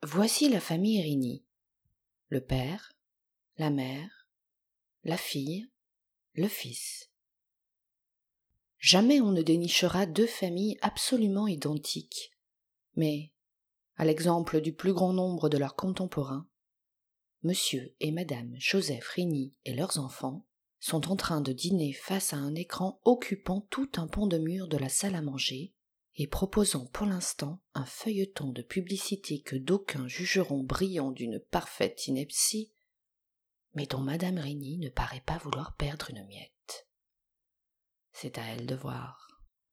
Voici la famille Rini. Le père, la mère, la fille, le fils. Jamais on ne dénichera deux familles absolument identiques, mais, à l'exemple du plus grand nombre de leurs contemporains, Monsieur et Madame Joseph Rini et leurs enfants sont en train de dîner face à un écran occupant tout un pan de mur de la salle à manger et proposant pour l'instant un feuilleton de publicité que d'aucuns jugeront brillant d'une parfaite ineptie, mais dont Madame Rini ne paraît pas vouloir perdre une miette. C'est à elle de voir.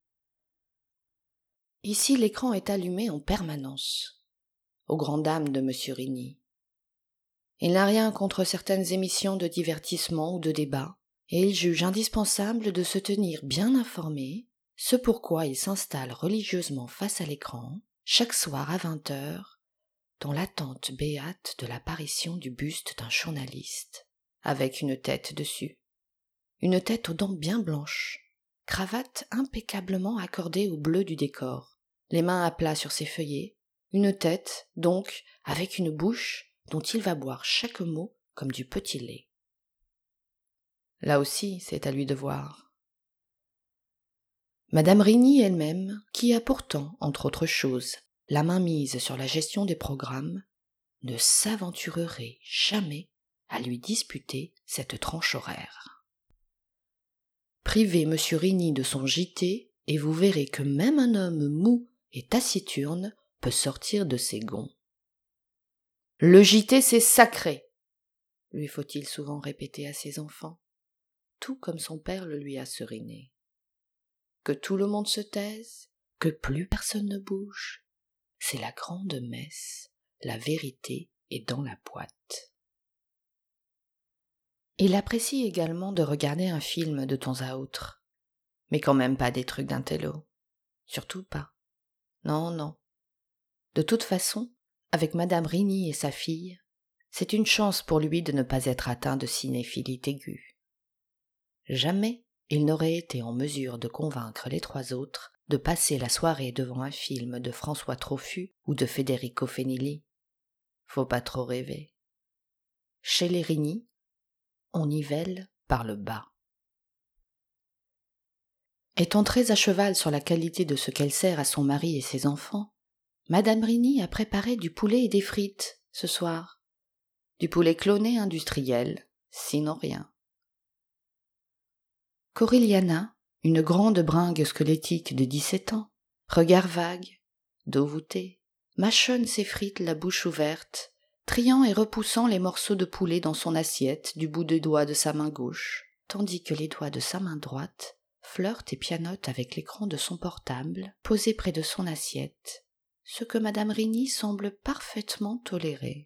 Ici, l'écran est allumé en permanence, aux grandes dames de Monsieur Rini. Il n'a rien contre certaines émissions de divertissement ou de débat, et il juge indispensable de se tenir bien informé, ce pourquoi il s'installe religieusement face à l'écran, chaque soir à 20h, dans l'attente béate de l'apparition du buste d'un journaliste, avec une tête dessus. Une tête aux dents bien blanches, cravate impeccablement accordée au bleu du décor, les mains à plat sur ses feuillets, une tête, donc, avec une bouche dont il va boire chaque mot comme du petit lait. Là aussi, c'est à lui de voir. Madame Rini elle-même, qui a pourtant, entre autres choses, la main mise sur la gestion des programmes, ne s'aventurerait jamais à lui disputer cette tranche horaire. Privez Monsieur Rini de son JT et vous verrez que même un homme mou et taciturne peut sortir de ses gonds. Le JT, c'est sacré, lui faut-il souvent répéter à ses enfants, tout comme son père le lui a seriné. Que tout le monde se taise, que plus personne ne bouge, c'est la grande messe, la vérité est dans la boîte. Il apprécie également de regarder un film de temps à autre, mais quand même pas des trucs d'intello, surtout pas. Non, non. De toute façon, avec Madame Rini et sa fille, c'est une chance pour lui de ne pas être atteint de cinéphilie aiguë. Jamais il n'aurait été en mesure de convaincre les trois autres de passer la soirée devant un film de François Troffut ou de Federico Fenili. Faut pas trop rêver. Chez les Rini, on nivelle par le bas. Étant très à cheval sur la qualité de ce qu'elle sert à son mari et ses enfants, Madame Rini a préparé du poulet et des frites ce soir. Du poulet cloné industriel, sinon rien. Coriliana, une grande bringue squelettique de 17 ans, regard vague, dos voûté, mâchonne ses frites la bouche ouverte, triant et repoussant les morceaux de poulet dans son assiette du bout des doigts de sa main gauche, tandis que les doigts de sa main droite flirtent et pianotent avec l'écran de son portable posé près de son assiette, ce que Madame Rini semble parfaitement tolérer.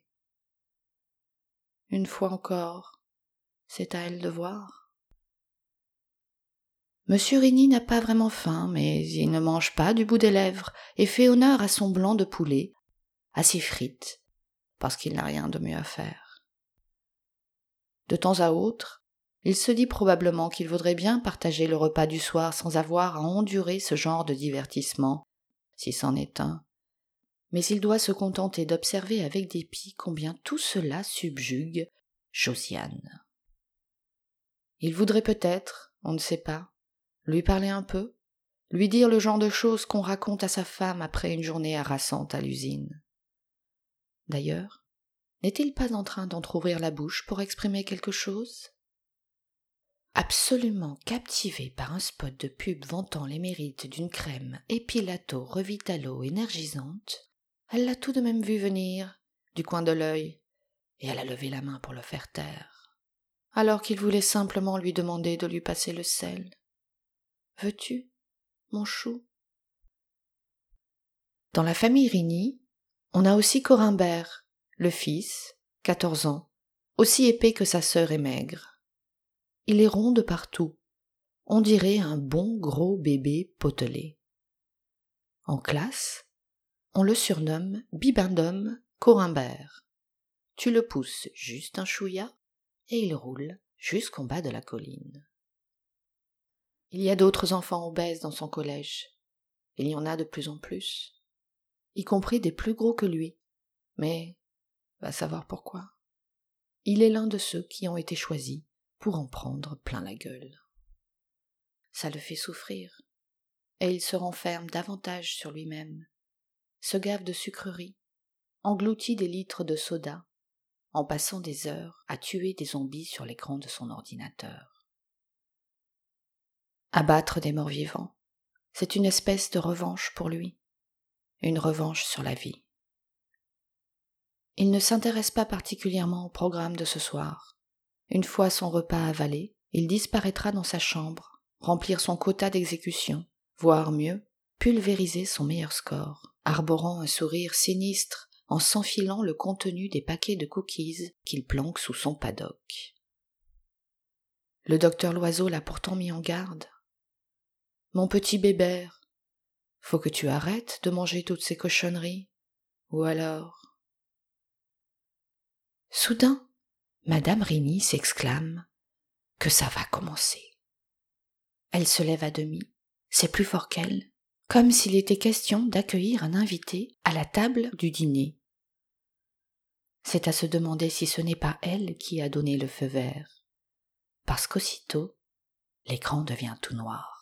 Une fois encore, c'est à elle de voir. Monsieur Rini n'a pas vraiment faim, mais il ne mange pas du bout des lèvres et fait honneur à son blanc de poulet, à ses frites, parce qu'il n'a rien de mieux à faire. De temps à autre, il se dit probablement qu'il vaudrait bien partager le repas du soir sans avoir à endurer ce genre de divertissement, si c'en est un. Mais il doit se contenter d'observer avec dépit combien tout cela subjugue Josiane. Il voudrait peut-être, on ne sait pas, lui parler un peu, lui dire le genre de choses qu'on raconte à sa femme après une journée harassante à l'usine. D'ailleurs, n'est-il pas en train d'entr'ouvrir la bouche pour exprimer quelque chose ? Absolument captivée par un spot de pub vantant les mérites d'une crème Epilato Revitalo énergisante, elle l'a tout de même vu venir, du coin de l'œil, et elle a levé la main pour le faire taire, alors qu'il voulait simplement lui demander de lui passer le sel. « Veux-tu, mon chou ?» Dans la famille Rini, on a aussi Corimbert, le fils, 14 ans, aussi épais que sa sœur est maigre. Il est rond de partout, on dirait un bon gros bébé potelé. En classe, on le surnomme Bibendum Corimbert. Tu le pousses juste un chouïa et il roule jusqu'en bas de la colline. Il y a d'autres enfants obèses dans son collège. Il y en a de plus en plus, y compris des plus gros que lui. Mais, va savoir pourquoi. Il est l'un de ceux qui ont été choisis pour en prendre plein la gueule. Ça le fait souffrir, et il se renferme davantage sur lui-même, se gave de sucreries, engloutit des litres de soda, en passant des heures à tuer des zombies sur l'écran de son ordinateur. Abattre des morts vivants, c'est une espèce de revanche pour lui, une revanche sur la vie. Il ne s'intéresse pas particulièrement au programme de ce soir. Une fois son repas avalé, il disparaîtra dans sa chambre, remplir son quota d'exécution, voire mieux, pulvériser son meilleur score, arborant un sourire sinistre en s'enfilant le contenu des paquets de cookies qu'il planque sous son paddock. Le docteur Loiseau l'a pourtant mis en garde. « Mon petit bébert, faut que tu arrêtes de manger toutes ces cochonneries, ou alors… » Soudain, Madame Rigny s'exclame que ça va commencer. Elle se lève à demi, c'est plus fort qu'elle, comme s'il était question d'accueillir un invité à la table du dîner. C'est à se demander si ce n'est pas elle qui a donné le feu vert, parce qu'aussitôt, l'écran devient tout noir.